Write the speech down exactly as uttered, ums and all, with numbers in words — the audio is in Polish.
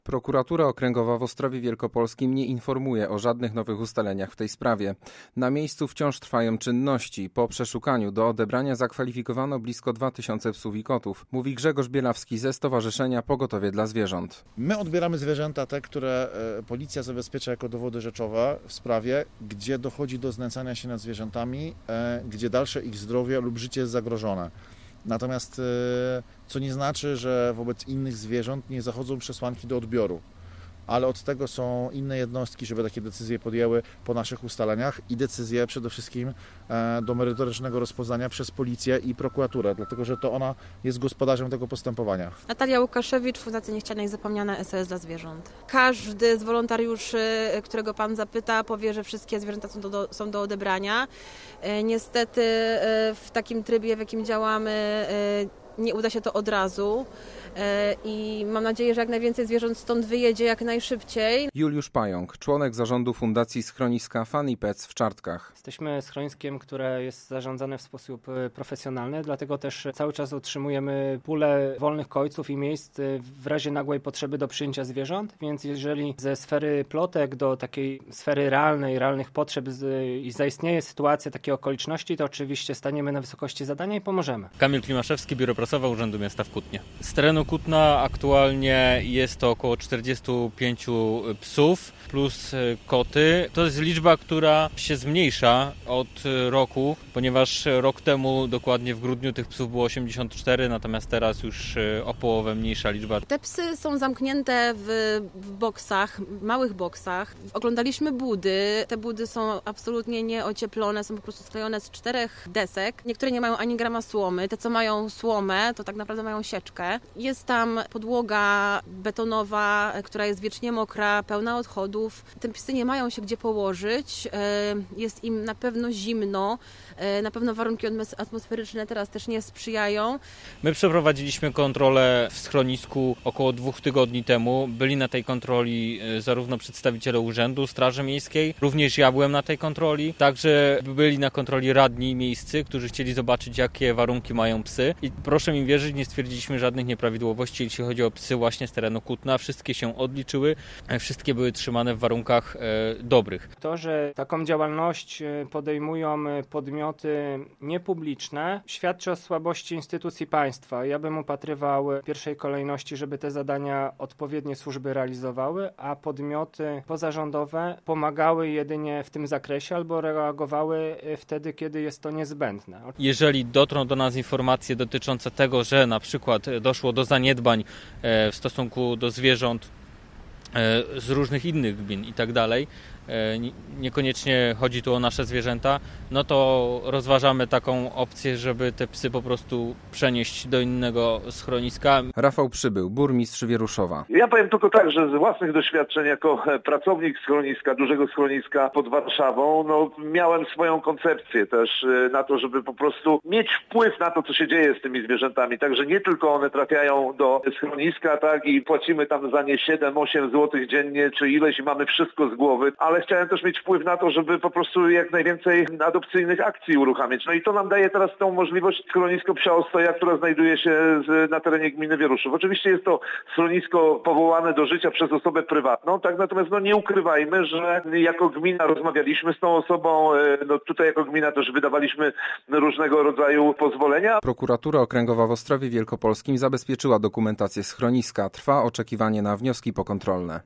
Prokuratura Okręgowa w Ostrowie Wielkopolskim nie informuje o żadnych nowych ustaleniach w tej sprawie. Na miejscu wciąż trwają czynności. Po przeszukaniu do odebrania zakwalifikowano blisko dwa tysiące psów i kotów, mówi Grzegorz Bielawski ze Stowarzyszenia Pogotowie dla Zwierząt. My odbieramy zwierzęta, te, które policja zabezpiecza jako dowody rzeczowe w sprawie, gdzie dochodzi do znęcania się nad zwierzętami, gdzie dalsze ich zdrowie lub życie jest zagrożone. Natomiast co nie znaczy, że wobec innych zwierząt nie zachodzą przesłanki do odbioru. Ale od tego są inne jednostki, żeby takie decyzje podjęły po naszych ustaleniach i decyzje przede wszystkim do merytorycznego rozpoznania przez policję i prokuraturę, dlatego że to ona jest gospodarzem tego postępowania. Natalia Łukaszewicz, Fundacja Niechciana i Zapomniana S O S dla Zwierząt. Każdy z wolontariuszy, którego pan zapyta, powie, że wszystkie zwierzęta są do, są do odebrania. Niestety w takim trybie, w jakim działamy, nie uda się to od razu i mam nadzieję, że jak najwięcej zwierząt stąd wyjedzie jak najszybciej. Juliusz Pająk, członek zarządu Fundacji Schroniska Funny Pets w Czartkach. Jesteśmy schroniskiem, które jest zarządzane w sposób profesjonalny, dlatego też cały czas utrzymujemy pulę wolnych kojców i miejsc w razie nagłej potrzeby do przyjęcia zwierząt, więc jeżeli ze sfery plotek do takiej sfery realnej, realnych potrzeb i zaistnieje sytuacja takiej okoliczności, to oczywiście staniemy na wysokości zadania i pomożemy. Kamil Klimaszewski, Biuro Prasowe Urzędu Miasta w Kutnie. Z terenu Kutna aktualnie jest to około czterdziestu pięciu psów plus koty. To jest liczba, która się zmniejsza od roku, ponieważ rok temu dokładnie w grudniu tych psów było osiemdziesiąt cztery, natomiast teraz już o połowę mniejsza liczba. Te psy są zamknięte w, w boksach, małych boksach. Oglądaliśmy budy. Te budy są absolutnie nieocieplone, są po prostu sklejone z czterech desek. Niektóre nie mają ani grama słomy. Te, co mają słomę, to tak naprawdę mają sieczkę. Jest tam podłoga betonowa, która jest wiecznie mokra, pełna odchodów. Te psy nie mają się gdzie położyć. Jest im na pewno zimno. Na pewno warunki atmosferyczne teraz też nie sprzyjają. My przeprowadziliśmy kontrolę w schronisku około dwóch tygodni temu. Byli na tej kontroli zarówno przedstawiciele urzędu, Straży Miejskiej, również ja byłem na tej kontroli. Także byli na kontroli radni miejscy, którzy chcieli zobaczyć, jakie warunki mają psy. I proszę mi wierzyć, nie stwierdziliśmy żadnych nieprawidłowości, jeśli chodzi o psy właśnie z terenu Kutna. Wszystkie się odliczyły, wszystkie były trzymane w warunkach e, dobrych. To, że taką działalność podejmują podmioty niepubliczne, świadczy o słabości instytucji państwa. Ja bym upatrywał w pierwszej kolejności, żeby te zadania odpowiednie służby realizowały, a podmioty pozarządowe pomagały jedynie w tym zakresie albo reagowały wtedy, kiedy jest to niezbędne. Jeżeli dotrą do nas informacje dotyczące tego, że na przykład doszło do zaniedbań w stosunku do zwierząt z różnych innych gmin i tak dalej, niekoniecznie chodzi tu o nasze zwierzęta, no to rozważamy taką opcję, żeby te psy po prostu przenieść do innego schroniska. Rafał Przybył, burmistrz Wieruszowa. Ja powiem tylko tak, że z własnych doświadczeń jako pracownik schroniska, dużego schroniska pod Warszawą, no miałem swoją koncepcję też na to, żeby po prostu mieć wpływ na to, co się dzieje z tymi zwierzętami. Także nie tylko one trafiają do schroniska, tak, i płacimy tam za nie siedem osiem złotych dziennie, czy ileś i mamy wszystko z głowy, ale chciałem też mieć wpływ na to, żeby po prostu jak najwięcej adopcyjnych akcji uruchamiać. No i to nam daje teraz tą możliwość schronisko Psia Ostoja, która znajduje się z, na terenie gminy Wieruszów. Oczywiście jest to schronisko powołane do życia przez osobę prywatną, tak, natomiast no nie ukrywajmy, że jako gmina rozmawialiśmy z tą osobą, no tutaj jako gmina też wydawaliśmy różnego rodzaju pozwolenia. Prokuratura Okręgowa w Ostrowie Wielkopolskim zabezpieczyła dokumentację schroniska. Trwa oczekiwanie na wnioski pokontrolne.